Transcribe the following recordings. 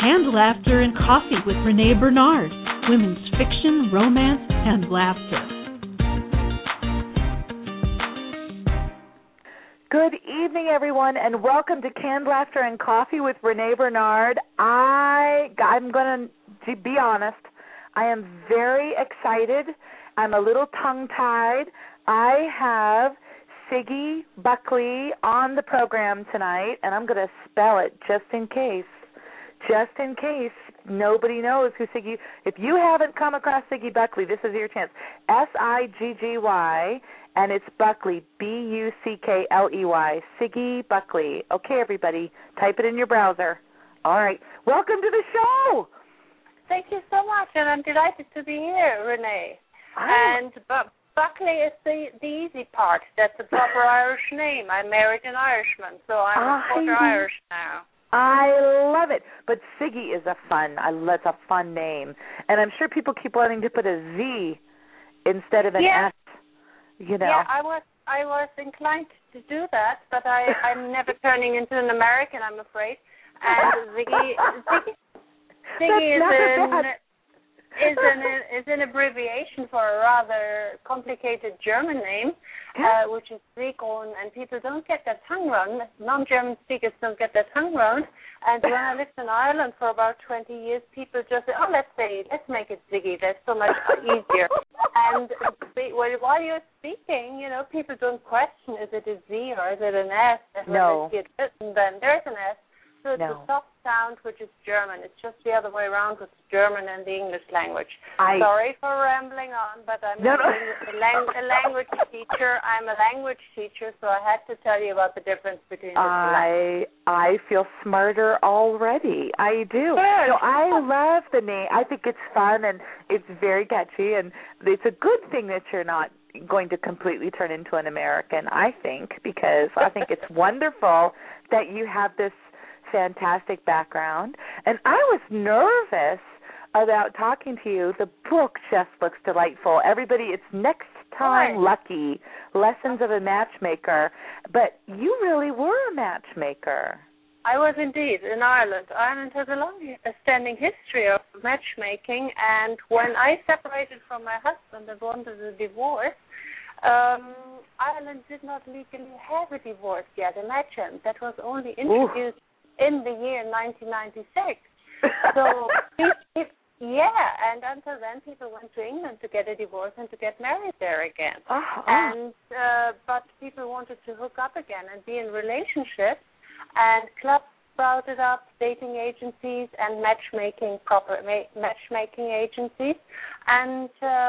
Canned Laughter and Coffee with Renee Bernard. Women's fiction, romance, and laughter. Good evening, everyone, and welcome to Canned Laughter and Coffee with Renee Bernard. I'm going to be honest, I am very excited. I'm a little tongue-tied. I have Siggy Buckley on the program tonight, and I'm going to spell it just in case. Just in case nobody knows who Siggy. If you haven't come across Siggy Buckley, this is your chance. Siggy, and it's Buckley, Buckley. Siggy Buckley. Okay, everybody, type it in your browser. All right. Welcome to the show. Thank you so much, and I'm delighted to be here, Renee. And Buckley is the easy part. That's a proper Irish name. I married an Irishman, so I'm a quarter Irish now. I love it. But Siggy is that's a fun name. And I'm sure people keep wanting to put a Z instead of an S, you know. Yeah, I was inclined to do that, but I'm never turning into an American, I'm afraid. And Siggy is an abbreviation for a rather complicated German name, which is Segon, and people don't get their tongue round. Non-German speakers don't get their tongue round. And when I lived in Ireland for about 20 years, people just say, let's make it Ziggy. That's so much easier. And while you're speaking, people don't question, is it a Z or is it an S? No. When they see it written, then there's an S. So it's a soft sound, which is German. It's just the other way around with German and the English language. Sorry for rambling on, but I'm a language teacher. I'm a language teacher, so I had to tell you about the difference between the two. I feel smarter already. I do. Good. So I love the name. I think it's fun and it's very catchy, and it's a good thing that you're not going to completely turn into an American, I think, because I think it's wonderful that you have this fantastic background. And I was nervous about talking to you. The book just looks delightful. Everybody, it's Next Time Lucky, Lessons of a Matchmaker. But you really were a matchmaker. I was indeed in Ireland. Ireland has a long-standing history of matchmaking, and when I separated from my husband and wanted a divorce, Ireland did not legally have a divorce yet. Imagine, that was only introduced in the year 1996. So, and until then, people went to England to get a divorce and to get married there again. And but people wanted to hook up again and be in relationships, and clubs sprouted up, dating agencies and matchmaking agencies, and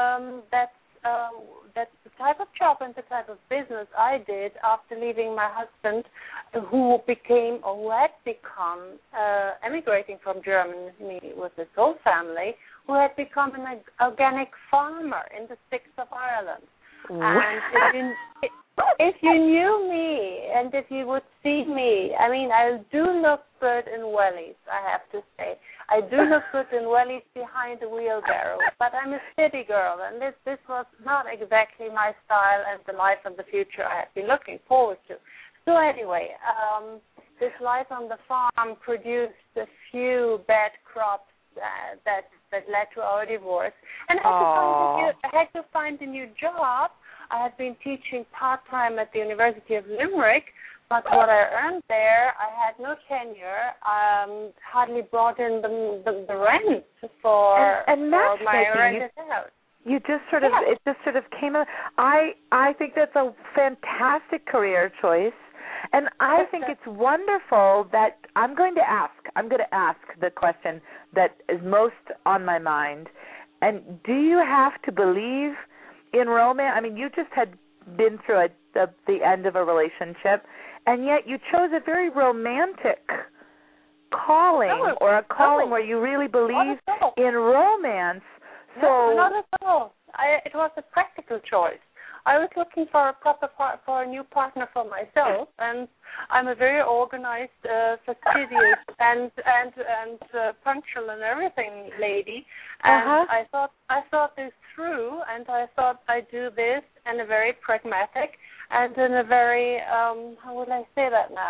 that's the type of job and the type of business I did after leaving my husband, who had become emigrating from Germany with his whole family, who had become an organic farmer in the sticks of Ireland. Wow. And if you knew me and if you would see me, I mean, I do look good in wellies, I have to say. I do look good in wellies behind a wheelbarrow, but I'm a city girl, and this was not exactly my style and the life of the future I had been looking forward to. So anyway, this life on the farm produced a few bad crops that led to our divorce, and I had to find a new job. I had been teaching part-time at the University of Limerick, but what I earned there, I had no tenure, hardly brought in the rent for my rented house. You just sort of, it just sort of came up. I think that's a fantastic career choice, and I think it's wonderful that I'm going to ask the question that is most on my mind. And do you have to believe in romance? I mean, you just had been through the end of a relationship, and yet you chose a very romantic calling, or a calling where you really believe in romance. No, not at all. It was a practical choice. I was looking for a new partner for myself, and I'm a very organized, fastidious, and punctual and everything lady. And I thought this through, and I thought I'd do this in a very pragmatic and in a very how would I say that now?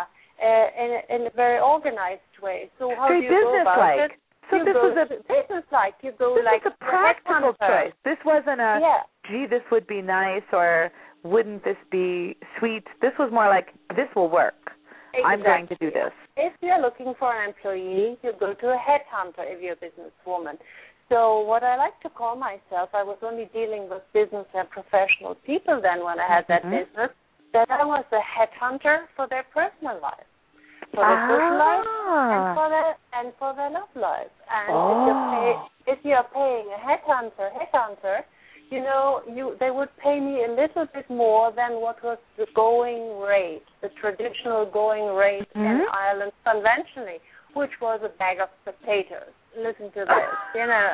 in a very organized way. So how very do you go about it? So this was a business-like. You go this like was a practical choice. This wasn't a gee, this would be nice, or wouldn't this be sweet? This was more like, this will work. Exactly. I'm going to do this. If you're looking for an employee, you go to a headhunter if you're a businesswoman. So what I like to call myself, I was only dealing with business and professional people then when I had that business, that I was a headhunter for their personal life, for their social life, and for their love life. And if you're paying a headhunter, you know, they would pay me a little bit more than what was the going rate, the traditional going rate in Ireland conventionally, which was a bag of potatoes. Listen to this, you know.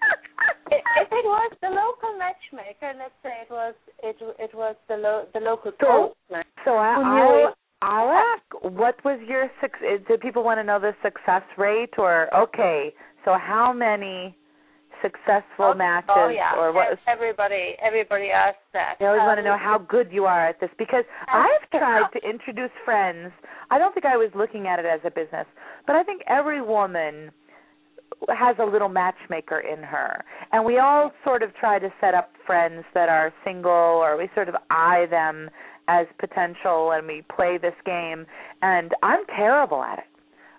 If it was the local matchmaker, let's say it was the local postman. So I'll ask, what was your do people want to know the success rate, or so how many successful matches, or what? Everybody asks that. They always want to know how good you are at this, because I've tried to introduce friends. I don't think I was looking at it as a business, but I think every woman has a little matchmaker in her, and we all sort of try to set up friends that are single, or we sort of eye them as potential, and we play this game, and I'm terrible at it.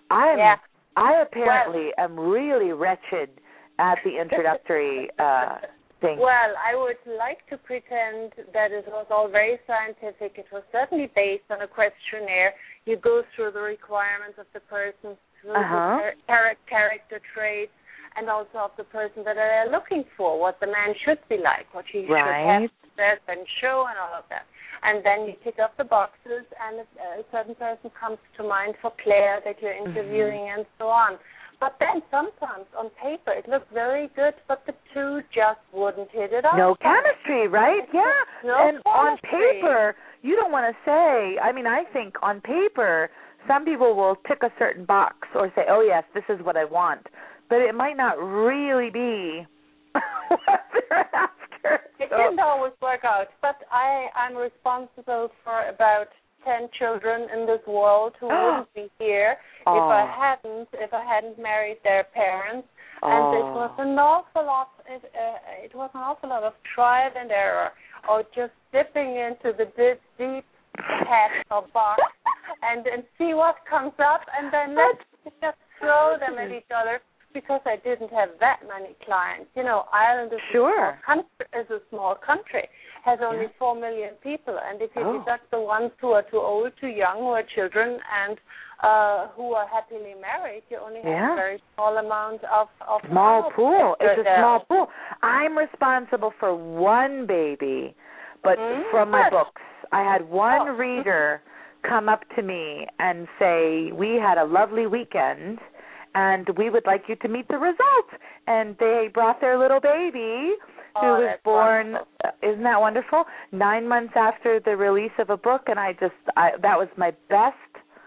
I apparently am really wretched at the introductory thing. Well, I would like to pretend that it was all very scientific. It was certainly based on a questionnaire. You go through the requirements of the person, through the character traits, and also of the person that they are looking for, what the man should be like, what he should have said and show, and all of that. And then you tick off the boxes, and a certain person comes to mind for Claire that you're interviewing, and so on. But then sometimes on paper it looks very good, but the two just wouldn't hit it off. No chemistry, right? And chemistry. On paper, you don't want to say, I mean, I think on paper, some people will tick a certain box or say, oh, yes, this is what I want. But it might not really be what they're after. It didn't always work out, but I'm responsible for about 10 children in this world who wouldn't be here if I hadn't married their parents. And it was an awful lot. It was an awful lot of trial and error, or just dipping into the deep hat or box and see what comes up, and then let's just throw them at each other. Because I didn't have that many clients. You know, Ireland is a small country, has only 4 million people, and if you deduct the ones who are too old, too young, who are children, and who are happily married, you only have a very small amount of small pool. It's a small pool. I'm responsible for one baby, but from my books, I had one reader come up to me and say, we had a lovely weekend, and we would like you to meet the results. And they brought their little baby, who was born, isn't that wonderful, 9 months after the release of a book, and that was my best.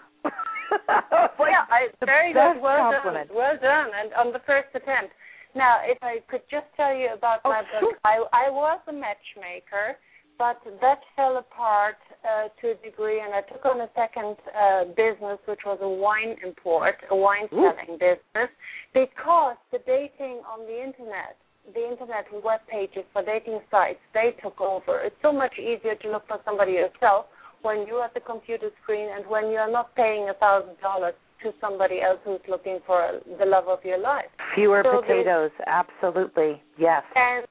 Very good. Well done, and on the first attempt. Now, if I could just tell you about my book, I was a matchmaker, but that fell apart to a degree, and I took on a second business, which was a wine import, a wine selling business, because the dating on the internet web pages for dating sites, they took over. It's so much easier to look for somebody yourself when you're at the computer screen and when you're not paying $1,000 to somebody else who's looking for the love of your life. Fewer potatoes, absolutely, yes. And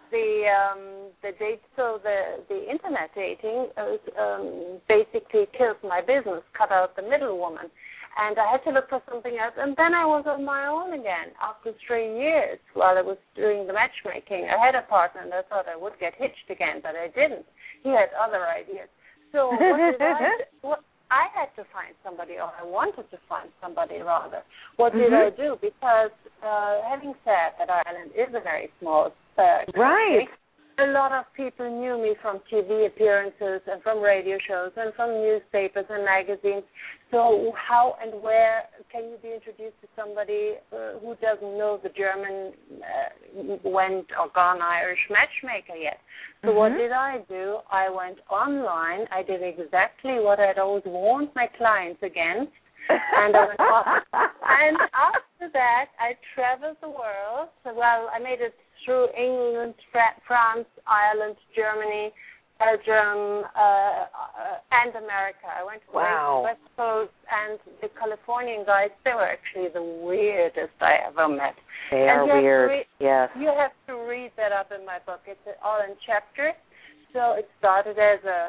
the internet dating basically killed my business, cut out the middlewoman, and I had to look for something else. And then I was on my own again after 3 years while I was doing the matchmaking. I had a partner, and I thought I would get hitched again, but I didn't. He had other ideas. So what did I do? I had to find somebody, or I wanted to find somebody rather. What did I do? Because having said that Ireland is a very small country, a lot of people knew me from TV appearances and from radio shows and from newspapers and magazines. So how and where can you be introduced to somebody who doesn't know the German went or gone Irish matchmaker yet? So what did I do? I went online. I did exactly what I'd always warned my clients against. And I went off. And after that, I traveled the world. Well, I made it through England, France, Ireland, Germany, Belgium, and America. I went to the West Coast, and the Californian guys, they were actually the weirdest I ever met. They are weird, yes. You have to read that up in my book. It's all in chapters. So it started as a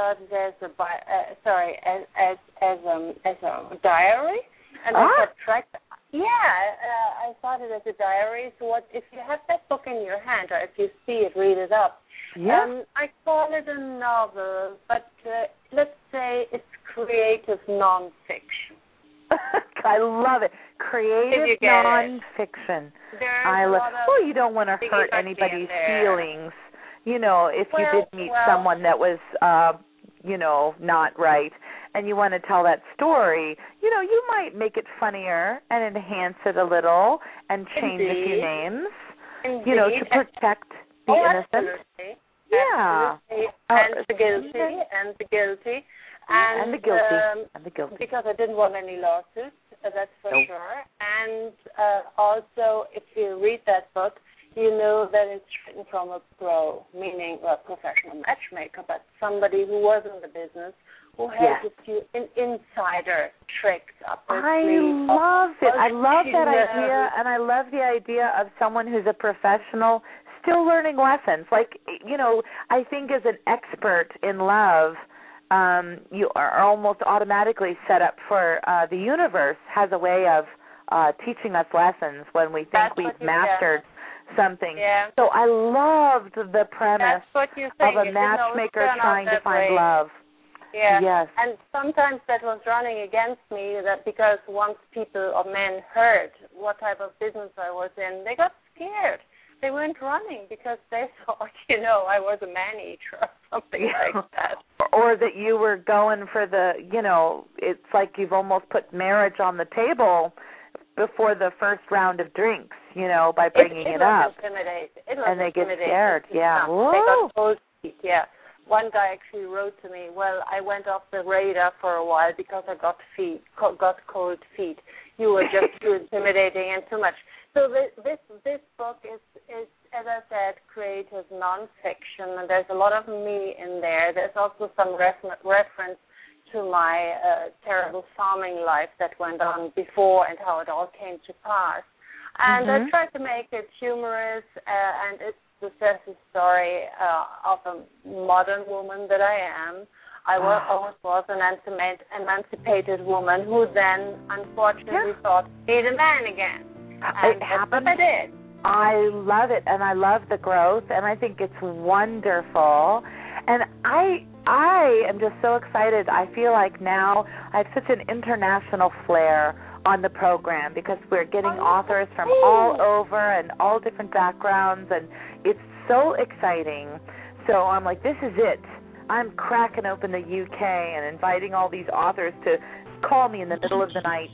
diary, and I kept track. Yeah, I started as a diary. So what if you have that book in your hand, or if you see it, read it up. Yeah. I call it a novel, but let's say it's creative nonfiction. I love it. Creative nonfiction. I love. Well, you don't want to hurt anybody's feelings. You know, if you did meet someone that was, not right, and you want to tell that story, you might make it funnier and enhance it a little and change a few names, to protect the innocent. Absolutely. Yeah. And the guilty. And the guilty. Because I didn't want any lawsuits, that's for sure. And also, if you read that book, you know that it's written from a pro, meaning a professional matchmaker, but somebody who was in the business, who has a few insider tricks up their sleeve. I love it. I love that idea, and I love the idea of someone who's a professional still learning lessons. Like, I think as an expert in love, you are almost automatically set up for the universe has a way of teaching us lessons when we think we've mastered something. Yeah. So I loved the premise of a matchmaker trying to find love. Yeah. Yes. And sometimes that was running against me, that because once people or men heard what type of business I was in, they got scared. They weren't running because they thought, I was a man-eater or something like that. Or that you were going for the, it's like you've almost put marriage on the table before the first round of drinks, by bringing it up. And they get scared, yeah. They got cold feet, yeah. One guy actually wrote to me, well, I went off the radar for a while because I got cold feet. You were just too intimidating and too much. So this book is, as I said, creative nonfiction, and there's a lot of me in there. There's also some reference to my terrible farming life that went on before and how it all came to pass. And I tried to make it humorous, and it's the story of a modern woman that I am. I almost was an emancipated woman who then, unfortunately, thought, need a man again. And it happened. That's what I did. I love it, and I love the growth, and I think it's wonderful. And I am just so excited. I feel like now I have such an international flair on the program because we're getting authors from all over and all different backgrounds, and it's so exciting. So I'm like, this is it. I'm cracking open the UK and inviting all these authors to call me in the middle of the night.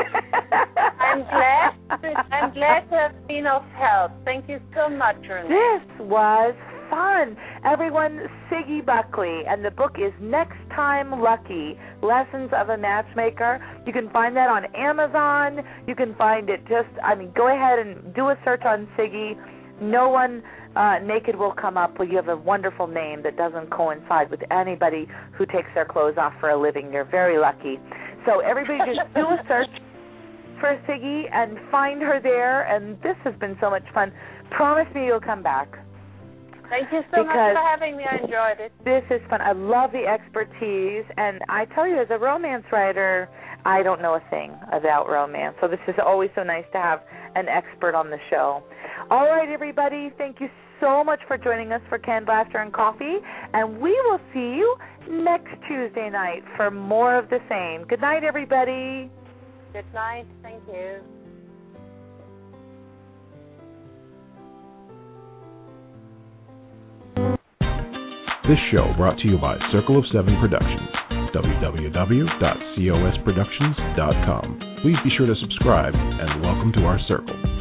I'm glad to have been of help. Thank you so much, Renee. This was fun. Everyone, Siggy Buckley, and the book is Next Time Lucky, Lessons of a Matchmaker. You can find that on Amazon. You can find it go ahead and do a search on Siggy. No one naked will come up. Well, you have a wonderful name that doesn't coincide with anybody who takes their clothes off for a living. You're very lucky. So everybody just do a search for Siggy and find her there, and this has been so much fun. Promise me you'll come back. Thank you so much for having me. I enjoyed it. This is fun. I love the expertise, and I tell you, as a romance writer, I don't know a thing about romance, so this is always so nice to have an expert on the show. All right, everybody, thank you so much for joining us for Canned Laughter and Coffee, and we will see you next Tuesday night for more of the same. Good night, everybody. Good night. Thank you. This show brought to you by Circle of Seven Productions, www.cosproductions.com. Please be sure to subscribe and welcome to our circle.